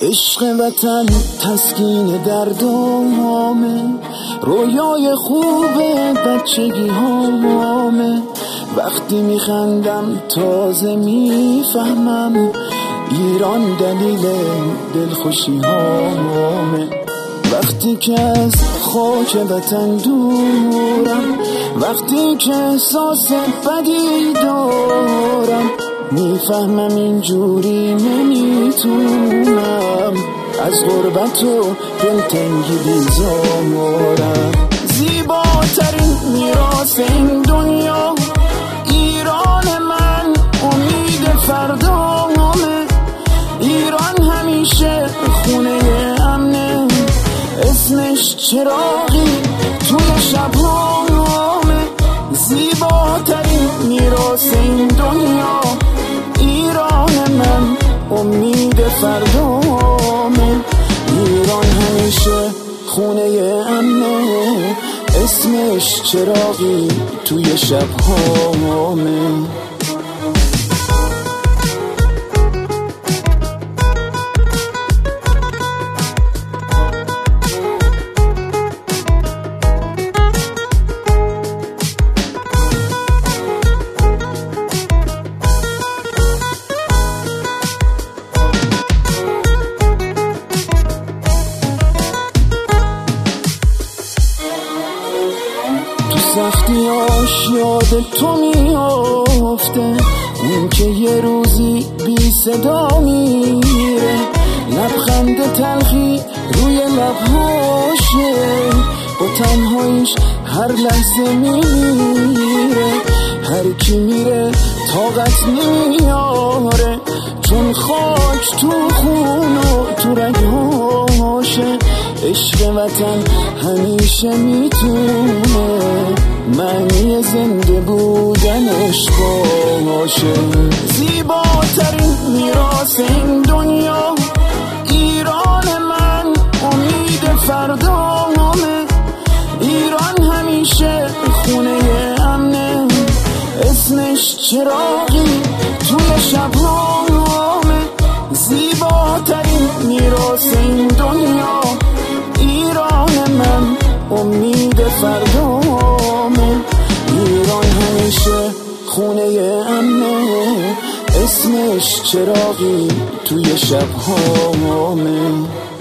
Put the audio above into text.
عشق وطن تسکین دردامه، رویای خوب بچگی هامه. وقتی میخندم تازه میفهمم ایران دلیل دلخوشی هامه. وقتی که از خاک وطن دورم، وقتی که احساس بدی دارم، میفهمم اینجوری نمیتونم از غربت و دلتنگی بیزارم. زیباترین میراث این دنیا ایران من، امید فردامه. ایران همیشه خونه امنه، اسمش چراغی توی شب‌هامه. زیباترین میراث این دنیا ایران من، امید فردامه. ایران همیشه خونه امنه، اسمش چراغی توی شب‌هامه. سختیاش یاد تو میافته، اون که یه روزی بی صدا میره، لبخند تلخی روی لبهاشه، با تنهاییش هر لحظه میمیره. هر کی میره طاقت نمیاره، چون خاک تو خون و تو رگهاشه. عشق وطن همیشه میتونه معنی زنده بودنش باشه. زیباترین میراث این دنیا ایران من، امید فردامه. ایران همیشه خونه امنه، اسمش چراغی توی شب‌هامه. زیباترین میراث این دنیا ایران من، امید فردامه. ایران همیشه خونه امنه، اسمش چراغی توی شب‌هامه.